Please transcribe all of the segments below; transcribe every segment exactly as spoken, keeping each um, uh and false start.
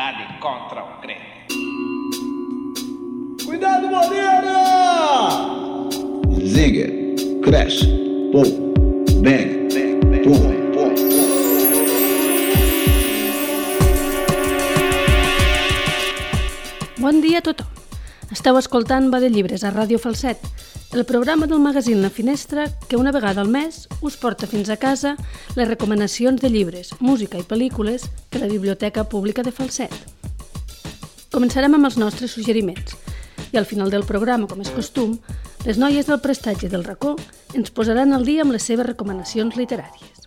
nadie contra un crente. Cuidado, Moreira! Zinger, crash, pum, bang, pum, pum. Bon dia a tothom. Esteu escoltant Va de Llibres a Ràdio Falset, el programa del magazín La Finestra que una vegada al mes us porta fins a casa les recomanacions de llibres, música i pel·lícules de la Biblioteca Pública de Falset. Començarem amb els nostres suggeriments i al final del programa, com és costum, les noies del prestatge del racó ens posaran al dia amb les seves recomanacions literàries.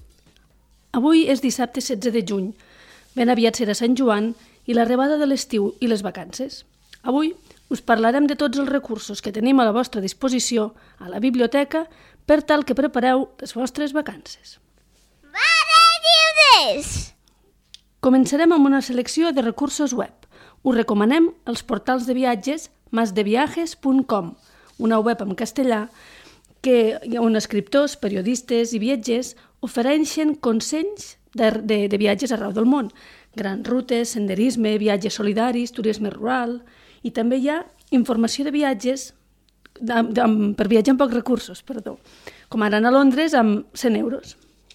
Avui és dissabte setze de juny, ben aviat serà Sant Joan i l'arribada de l'estiu i les vacances. Avui us parlarem de tots els recursos que tenim a la vostra disposició a la biblioteca per tal que prepareu les vostres vacances. Va de llibres! Començarem amb una selecció de recursos web. Us recomanem els portals de viatges mas de viajes punt com, una web en castellà que, on escriptors, periodistes i viatgers ofereixen consells de, de, de viatges arreu del món, grans rutes, senderisme, viatges solidaris, turisme rural, i també hi ha informació de viatges de, de, per viatjar amb pocs recursos, perdó, com ara a Londres amb cent euros.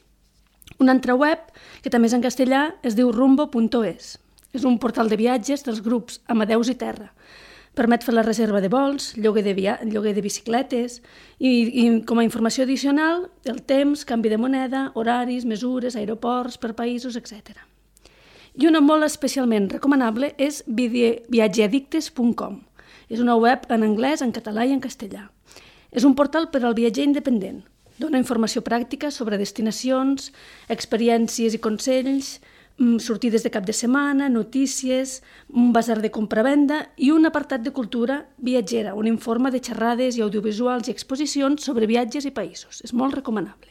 Una altra web, que també és en castellà, es diu rumbo punt es. És un portal de viatges dels grups Amadeus i Terra. Permet fer la reserva de vols, lloguer de, via... lloguer de bicicletes i, i com a informació addicional el temps, canvi de moneda, horaris, mesures, aeroports per països, etcètera. I una molt especialment recomanable és viatgeaddictes punt com. És una web en anglès, en català i en castellà. És un portal per al viatger independent. Dona informació pràctica sobre destinacions, experiències i consells, sortides de cap de setmana, notícies, un basar de compra-venda i un apartat de cultura viatgera, on informa de xerrades i audiovisuals i exposicions sobre viatges i països. És molt recomanable.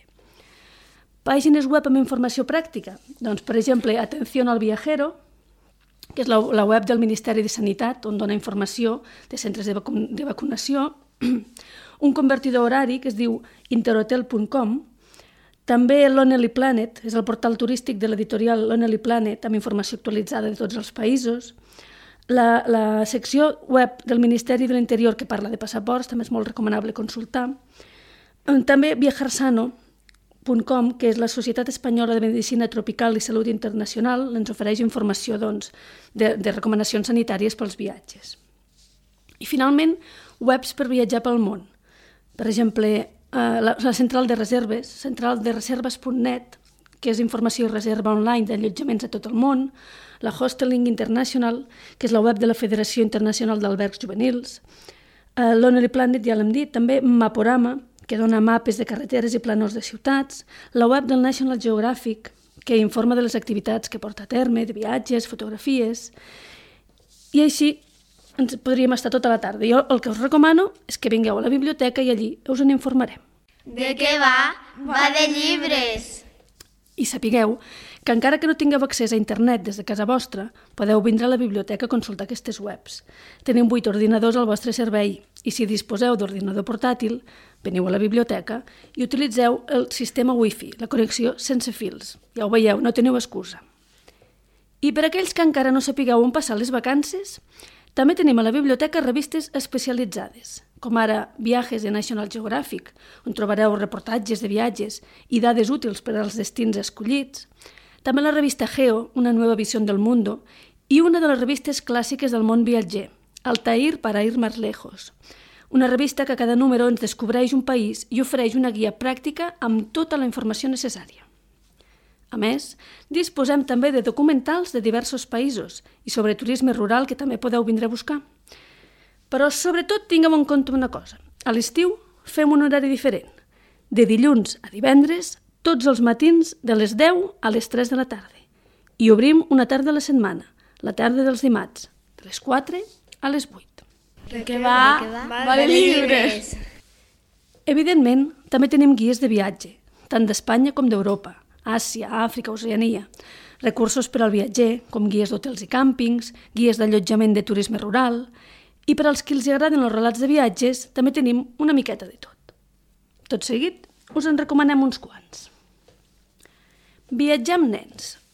Pàgines web amb informació pràctica. Doncs, per exemple, Atención al Viajero, que és la, la web del Ministeri de Sanitat, on dona informació de centres de, vacu de vacunació. Un convertidor horari, que es diu interhotel punt com. També Lonely Planet, és el portal turístic de l'editorial Lonely Planet, amb informació actualitzada de tots els països. La, la secció web del Ministeri de l'Interior, que parla de passaports, també és molt recomanable consultar. També viajarsano punt com, que és la Societat Espanyola de Medicina Tropical i Salut Internacional, ens ofereix informació doncs, de, de recomanacions sanitàries pels viatges. I finalment, webs per viatjar pel món. Per exemple, la, la central de reserves, central de reserves punt net, que és informació i reserva online d'allotjaments a tot el món, la Hosteling International, que és la web de la Federació Internacional d'Albergs Juvenils, Lonely Planet, ja l'hem dit, també Maporama, que dona mapes de carreteres i plànols de ciutats, la web del National Geographic, que informa de les activitats que porta a terme, de viatges, fotografies, i així ens podríem estar tota la tarda. Jo el que us recomano és que vingueu a la biblioteca i allí us en informarem. De què va? Va de llibres! I sapigueu que encara que no tingueu accés a internet des de casa vostra, podeu vindre a la biblioteca a consultar aquestes webs. Tenim vuit ordinadors al vostre servei i si disposeu d'ordinador portàtil, veniu a la biblioteca i utilitzeu el sistema Wi-Fi, la connexió sense fils. Ja ho veieu, no teniu excusa. I per aquells que encara no sapigueu on passar les vacances, també tenim a la biblioteca revistes especialitzades, com ara Viajes de National Geographic, on trobareu reportatges de viatges i dades útils per als destins escollits, també la revista Geo, una nova visió del mundo, i una de les revistes clàssiques del món viatger, Altair para ir más lejos, una revista que a cada número ens descobreix un país i ofereix una guia pràctica amb tota la informació necessària. A més, disposem també de documentals de diversos països i sobre turisme rural que també podeu vindre a buscar. Però sobretot tingueu en compte una cosa. A l'estiu fem un horari diferent. De dilluns a divendres, tots els matins de les deu a les tres de la tarda. I obrim una tarda a la setmana, la tarda dels dimarts, de les quatre a les vuit. De què va? Va de llibres! Evidentment, també tenim guies de viatge, tant d'Espanya com d'Europa, Àsia, Àfrica, Oceania, recursos per al viatger, com guies d'hotels i càmpings, guies d'allotjament de turisme rural, i per als qui els agraden els relats de viatges, també tenim una miqueta de tot. Tot seguit, us en recomanem uns quants. Viatjar amb nens,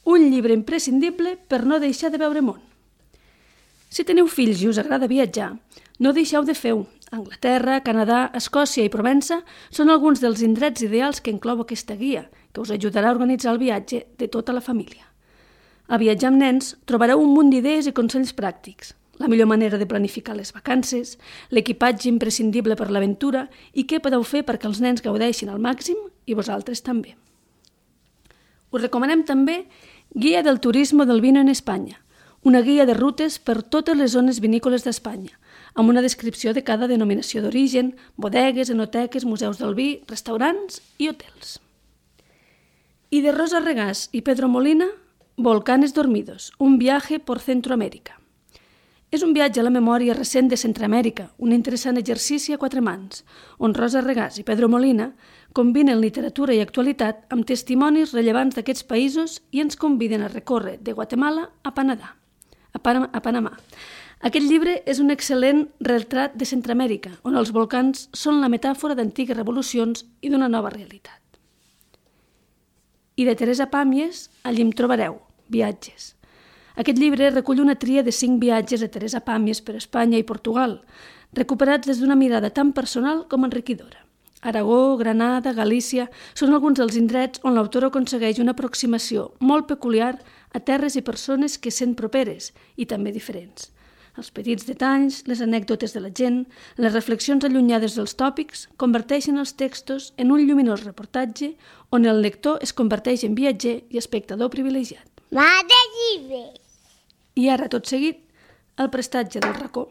un llibre imprescindible per no deixar de veure món. Si teniu fills i us agrada viatjar, no deixeu de fer-ho. Anglaterra, Canadà, Escòcia i Provença són alguns dels indrets ideals que inclou aquesta guia, que us ajudarà a organitzar el viatge de tota la família. A Viatjar amb nens trobareu un munt d'idees i consells pràctics, la millor manera de planificar les vacances, l'equipatge imprescindible per l'aventura i què podeu fer perquè els nens gaudeixin al màxim i vosaltres també. Us recomanem també Guia del Turismo del Vino en Espanya, una guia de rutes per totes les zones vinícoles d'Espanya, amb una descripció de cada denominació d'origen, bodegues, enoteques, museus del vi, restaurants i hotels. I de Rosa Regàs i Pedro Molina, Volcanes Dormidos, un viaje por Centroamérica. És un viatge a la memòria recent de Centroamèrica, un interessant exercici a quatre mans, on Rosa Regàs i Pedro Molina combinen literatura i actualitat amb testimonis rellevants d'aquests països i ens conviden a recórrer de Guatemala a Panamà. A Panamà. A Panamà. Aquest llibre és un excel·lent retrat de Centroamèrica, on els volcans són la metàfora d'antigues revolucions i d'una nova realitat. I de Teresa Pàmies, allí em trobareu, Viatges. Aquest llibre recull una tria de cinc viatges de Teresa Pàmies per Espanya i Portugal, recuperats des d'una mirada tan personal com enriquidora. Aragó, Granada, Galícia són alguns dels indrets on l'autora aconsegueix una aproximació molt peculiar a terres i persones que sent properes i també diferents. Els petits detalls, les anècdotes de la gent, les reflexions allunyades dels tòpics converteixen els textos en un lluminós reportatge on el lector es converteix en viatger i espectador privilegiat. Va de llibres! I ara, tot seguit, el prestatge del racó.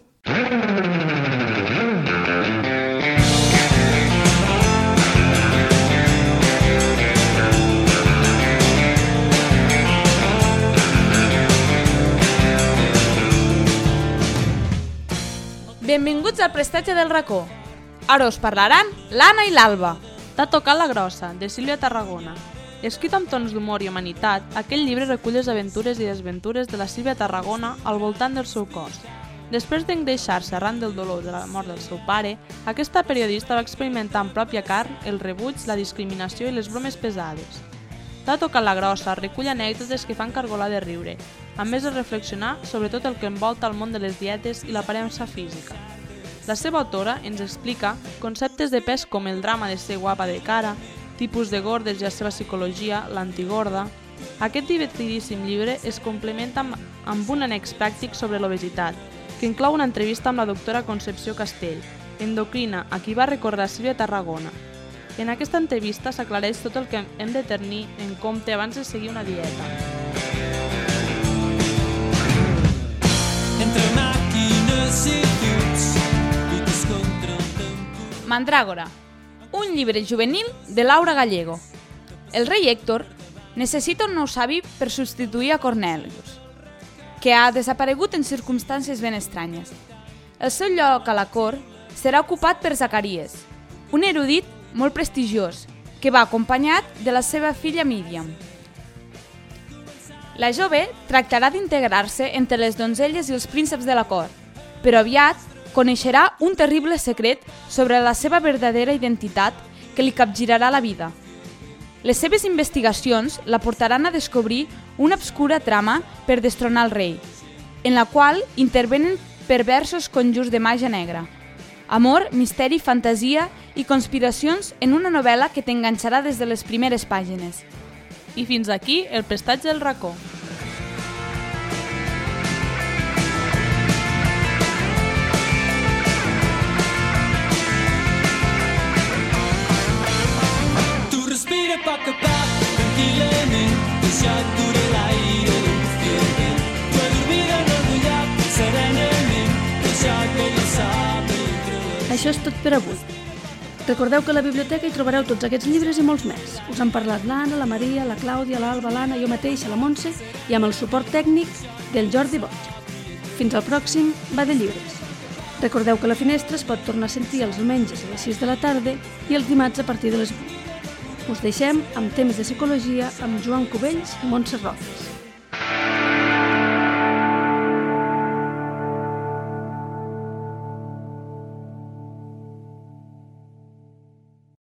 Benvinguts al prestatge del racó. Ara us parlaran l'Anna i l'Alba. T'ha tocat la grossa, de Sílvia Tarragona. Escrit amb tons d'humor i humanitat, aquest llibre recull les aventures i desventures de la Sílvia Tarragona al voltant del seu cos. Després d'engreixar-se arran del dolor de la mort del seu pare, aquesta periodista va experimentar en pròpia carn el rebuig, la discriminació i les bromes pesades. T'ha tocat la grossa recull anècdotes que fan cargolar de riure, a més de reflexionar sobre tot el que envolta el món de les dietes i l'aparença física. La seva autora ens explica conceptes de pes com el drama de ser guapa de cara, tipus de gordes i la seva psicologia, l'antigorda. Aquest divertidíssim llibre es complementa amb, amb un annex pràctic sobre l'obesitat, que inclou una entrevista amb la doctora Concepció Castell, endocrina, a qui va recórrer a Sílvia Tarragona. En aquesta entrevista s'aclareix tot el que hem de tenir en compte abans de seguir una dieta. Entre màquines i tuts, lluites contra el tempo. Mandràgora, un llibre juvenil de Laura Gallego. El rei Héctor necessita un nou savi per substituir a Cornelius, que ha desaparegut en circumstàncies ben estranyes. El seu lloc a la cort serà ocupat per Zacaries, un erudit molt prestigiós, que va acompanyat de la seva filla Míriam. La jove tractarà d'integrar-se entre les donzelles i els prínceps de la cort, però aviat coneixerà un terrible secret sobre la seva verdadera identitat que li capgirarà la vida. Les seves investigacions la portaran a descobrir una obscura trama per destronar el rei, en la qual intervenen perversos conjurs de màgia negra. Amor, misteri, fantasia i conspiracions en una novel·la que t'enganxarà des de les primeres pàgines. I fins aquí el prestatge del racó. Tu respira a poc a poc, tranquil·lament, deixa aturar l'aire i el vent. Tu adormida en algun lloc, serenament, deixa que ell sap entre les... Això és tot per avui. Recordeu que a la biblioteca hi trobareu tots aquests llibres i molts més. Us han parlat l'Anna, la Maria, la Clàudia, l'Alba, l'Anna, jo mateixa, la Montse i amb el suport tècnic del Jordi Boig. Fins al pròxim Va de Llibres. Recordeu que la finestra es pot tornar a sentir els diumenges a les sis de la tarda i els dimarts a partir de les vuit. Us deixem amb temes de psicologia amb Joan Cubells i Montse Roques.